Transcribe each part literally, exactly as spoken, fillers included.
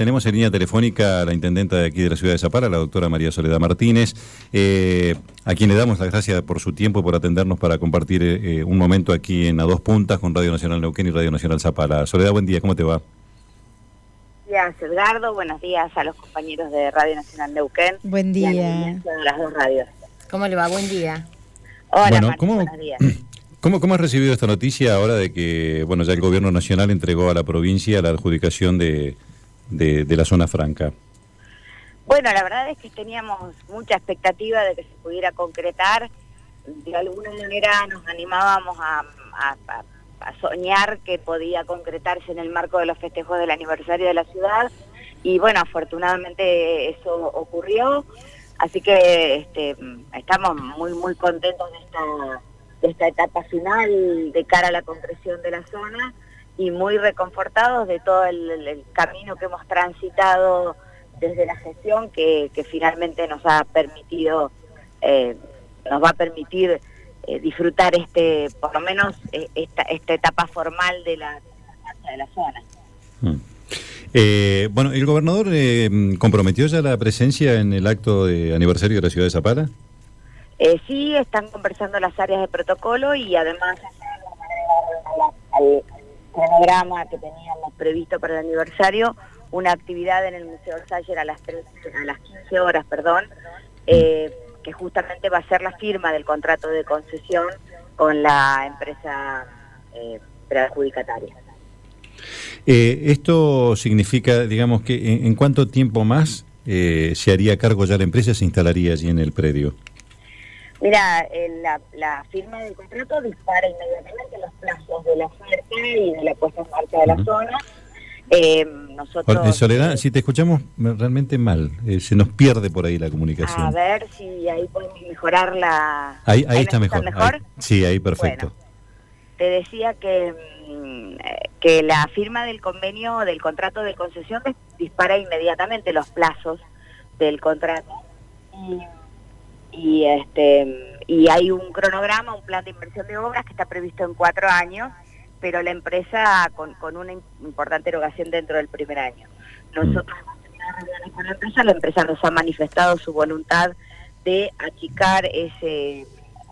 tenemos en línea telefónica a la intendenta de aquí de la ciudad de Zapala, la doctora María Soledad Martínez, eh, a quien le damos las gracias por su tiempo y por atendernos para compartir eh, un momento aquí en A Dos Puntas con Radio Nacional Neuquén y Radio Nacional Zapala. Soledad, buen día, ¿cómo te va? Buenos días, Edgardo. Buenos días a los compañeros de Radio Nacional Neuquén. Buen día. Y a las dos radios. ¿Cómo le va? Buen día. Hola, bueno, Marta, ¿cómo, buenos días. ¿cómo, ¿Cómo has recibido esta noticia ahora de que, bueno, ya el gobierno nacional entregó a la provincia la adjudicación de, de, de la zona franca? Bueno, la verdad es que teníamos mucha expectativa de que se pudiera concretar. De alguna manera nos animábamos a, a, a, a soñar que podía concretarse en el marco de los festejos del aniversario de la ciudad. Y bueno, afortunadamente eso ocurrió. Así que este, estamos muy muy contentos de esta, de esta etapa final de cara a la concreción de la zona y muy reconfortados de todo el, el camino que hemos transitado desde la gestión que, que finalmente nos ha permitido, eh, nos va a permitir eh, disfrutar este, por lo menos eh, esta, esta etapa formal de la, de la zona. Mm. Eh, bueno, ¿el gobernador eh, comprometió ya la presencia en el acto de aniversario de la ciudad de Zapala? Eh, sí, están conversando las áreas de protocolo y además al cronograma que teníamos previsto para el aniversario, una actividad en el Museo Saller a las trece, a las quince horas, perdón, eh, que justamente va a ser la firma del contrato de concesión con la empresa eh, preadjudicataria. Eh, esto significa, digamos, que en, en cuánto tiempo más eh, se haría cargo ya la empresa, se instalaría allí en el predio. Mira, eh, la, la firma del contrato dispara inmediatamente los plazos de la oferta y de la puesta en marcha de la uh-huh. zona. Eh, nosotros, eh, Soledad, si te escuchamos realmente mal, eh, se nos pierde por ahí la comunicación. A ver si ahí podemos mejorar la... Ahí, ahí, ahí está mejor. mejor? Ahí, sí, ahí perfecto. Bueno, te decía que, que la firma del convenio, del contrato de concesión dispara inmediatamente los plazos del contrato. Y, y, este, y hay un cronograma, un plan de inversión de obras que está previsto en cuatro años, pero la empresa con, con una importante erogación dentro del primer año. Nosotros hemos tenido reuniones con la empresa, la empresa nos ha manifestado su voluntad de achicar ese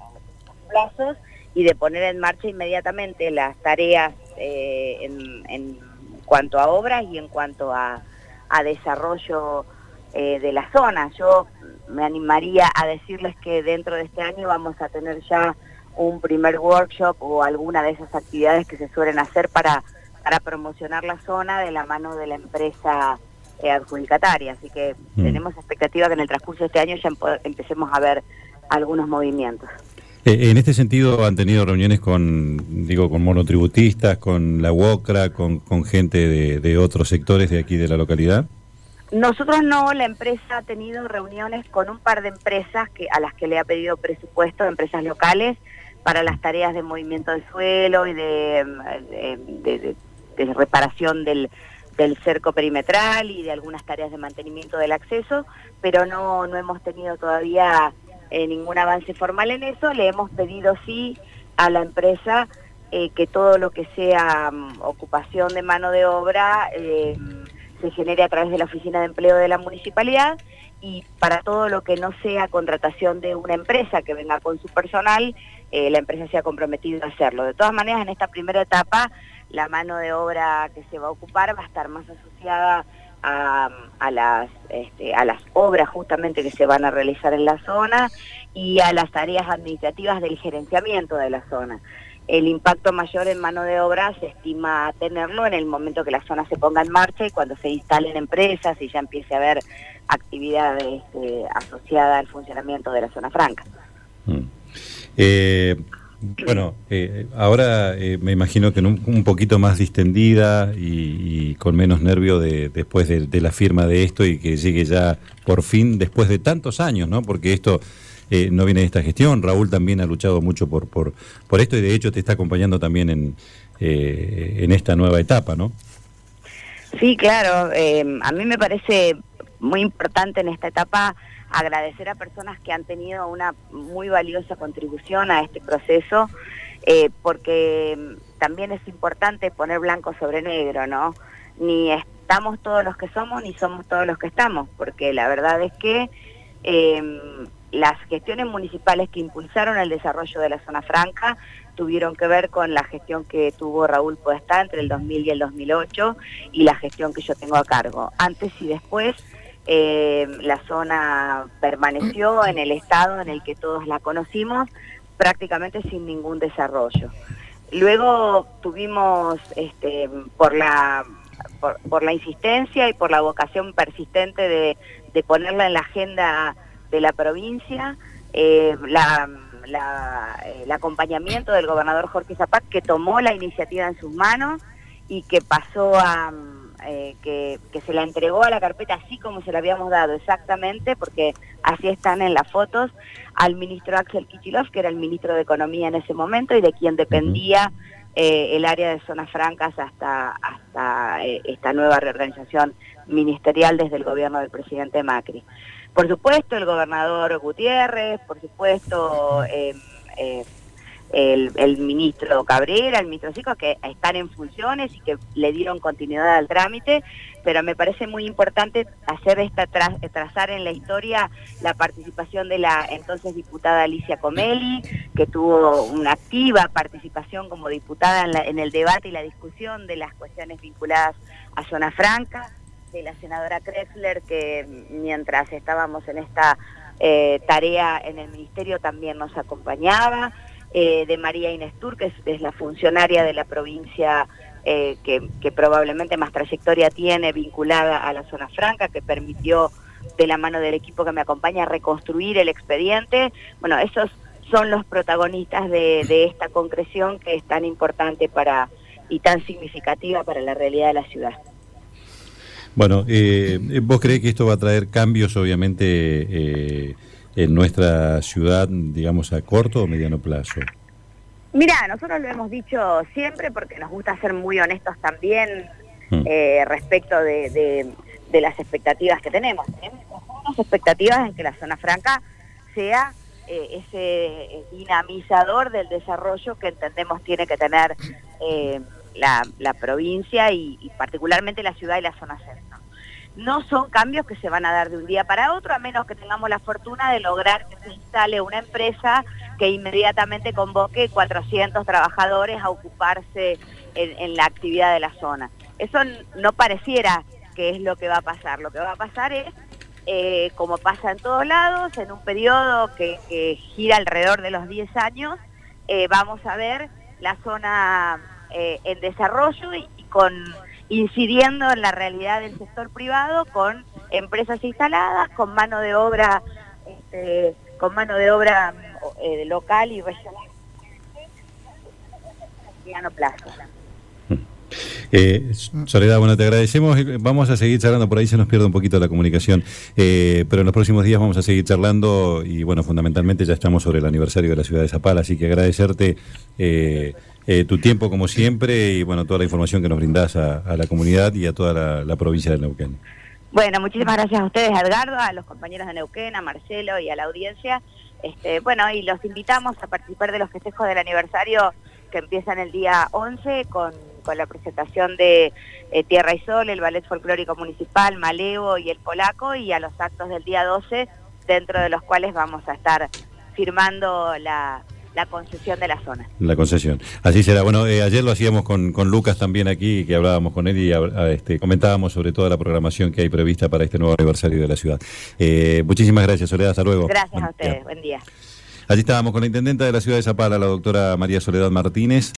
plazos y de poner en marcha inmediatamente las tareas eh, en, en cuanto a obras y en cuanto a, a desarrollo eh, de la zona. Yo me animaría a decirles que dentro de este año vamos a tener ya un primer workshop o alguna de esas actividades que se suelen hacer para, para promocionar la zona de la mano de la empresa eh, adjudicataria. Así que mm. tenemos expectativa que en el transcurso de este año ya empecemos a ver algunos movimientos. Eh, en este sentido, ¿han tenido reuniones con, digo, con monotributistas, con la UOCRA, con, con gente de, de otros sectores de aquí de la localidad? Nosotros no, la empresa ha tenido reuniones con un par de empresas que a las que le ha pedido presupuesto, empresas locales, para las tareas de movimiento del suelo y de, de, de, de, de reparación del, del cerco perimetral y de algunas tareas de mantenimiento del acceso, pero no, no hemos tenido todavía eh, ningún avance formal en eso. Le hemos pedido sí a la empresa eh, que todo lo que sea um, ocupación de mano de obra eh, se genere a través de la Oficina de Empleo de la Municipalidad, y para todo lo que no sea contratación de una empresa que venga con su personal, eh, la empresa se ha comprometido a hacerlo. De todas maneras, en esta primera etapa, la mano de obra que se va a ocupar va a estar más asociada a, a, las, este, a las obras justamente que se van a realizar en la zona y a las tareas administrativas del gerenciamiento de la zona. El impacto mayor en mano de obra se estima tenerlo en el momento que la zona se ponga en marcha y cuando se instalen empresas y ya empiece a haber actividades eh, asociadas al funcionamiento de la zona franca. Mm. Eh, bueno, eh, ahora eh, me imagino que un, un poquito más distendida y, y con menos nervio de, después de, de la firma de esto y que llegue ya por fin después de tantos años, ¿no? Porque esto... Eh, no viene de esta gestión. Raúl también ha luchado mucho por por por esto y de hecho te está acompañando también en eh, en esta nueva etapa, ¿no? Sí, claro. Eh, a mí me parece muy importante en esta etapa agradecer a personas que han tenido una muy valiosa contribución a este proceso, eh, porque también es importante poner blanco sobre negro, ¿no? Ni estamos todos los que somos ni somos todos los que estamos, porque la verdad es que eh, las gestiones municipales que impulsaron el desarrollo de la zona franca tuvieron que ver con la gestión que tuvo Raúl Podestá entre el dos mil y el dos mil ocho y la gestión que yo tengo a cargo. Antes y después eh, la zona permaneció en el estado en el que todos la conocimos, prácticamente sin ningún desarrollo. Luego tuvimos, este, por la por, por la insistencia y por la vocación persistente de, de ponerla en la agenda de la provincia, eh, la, la, el acompañamiento del gobernador Jorge Zapat, que tomó la iniciativa en sus manos y que pasó a... Eh, que, que se la entregó a la carpeta así como se la habíamos dado exactamente, porque así están en las fotos, al ministro Axel Kicillof, que era el ministro de Economía en ese momento y de quien dependía eh, el área de zonas francas hasta, hasta eh, esta nueva reorganización ministerial desde el gobierno del presidente Macri. Por supuesto el gobernador Gutiérrez, por supuesto eh, eh, El, el ministro Cabrera, el ministro Sico, que están en funciones y que le dieron continuidad al trámite, pero me parece muy importante hacer esta tra trazar en la historia la participación de la entonces diputada Alicia Comelli, que tuvo una activa participación como diputada en, la, en el debate y la discusión de las cuestiones vinculadas a zona franca, de la senadora Kressler, que mientras estábamos en esta eh, tarea en el ministerio también nos acompañaba, Eh, de María Inés Tur, que es, es la funcionaria de la provincia eh, que, que probablemente más trayectoria tiene vinculada a la zona franca, que permitió de la mano del equipo que me acompaña reconstruir el expediente. Bueno, esos son los protagonistas de, de esta concreción que es tan importante para y tan significativa para la realidad de la ciudad. Bueno, eh, ¿vos creés que esto va a traer cambios, obviamente, eh, en nuestra ciudad, digamos, a corto o mediano plazo? Mira, nosotros lo hemos dicho siempre porque nos gusta ser muy honestos también mm. eh, respecto de, de, de las expectativas que tenemos. Tenemos unas expectativas en que la zona franca sea eh, ese dinamizador del desarrollo que entendemos tiene que tener eh, la, la provincia y, y particularmente la ciudad y la zona centro. No son cambios que se van a dar de un día para otro, a menos que tengamos la fortuna de lograr que se instale una empresa que inmediatamente convoque cuatrocientos trabajadores a ocuparse en, en la actividad de la zona. Eso no pareciera que es lo que va a pasar. Lo que va a pasar es, eh, como pasa en todos lados, en un periodo que, que gira alrededor de los diez años, eh, vamos a ver la zona eh, en desarrollo y, y con... incidiendo en la realidad del sector privado con empresas instaladas, con mano de obra, este, con mano de obra eh, local y regional a mediano plazo. Eh, Soledad, bueno, te agradecemos. Vamos a seguir charlando, por ahí se nos pierde un poquito la comunicación, eh, pero en los próximos días vamos a seguir charlando y, bueno, fundamentalmente ya estamos sobre el aniversario de la ciudad de Zapala, así que agradecerte eh, eh, tu tiempo como siempre y, bueno, toda la información que nos brindás a, a la comunidad y a toda la, la provincia de Neuquén. Bueno, muchísimas gracias a ustedes, Edgardo, a los compañeros de Neuquén, a Marcelo y a la audiencia. Este, bueno, y los invitamos a participar de los festejos del aniversario que empiezan el día once con, con la presentación de eh, Tierra y Sol, el Ballet Folclórico Municipal, Malevo y el Polaco, y a los actos del día doce, dentro de los cuales vamos a estar firmando la, la concesión de la zona. La concesión. Así será. Bueno, eh, ayer lo hacíamos con, con Lucas también aquí, que hablábamos con él y a, a, este, comentábamos sobre toda la programación que hay prevista para este nuevo aniversario de la ciudad. Eh, muchísimas gracias, Soledad. Hasta luego. Gracias buen a ustedes. Día. Buen día. Allí estábamos con la intendenta de la ciudad de Zapala, la doctora María Soledad Martínez.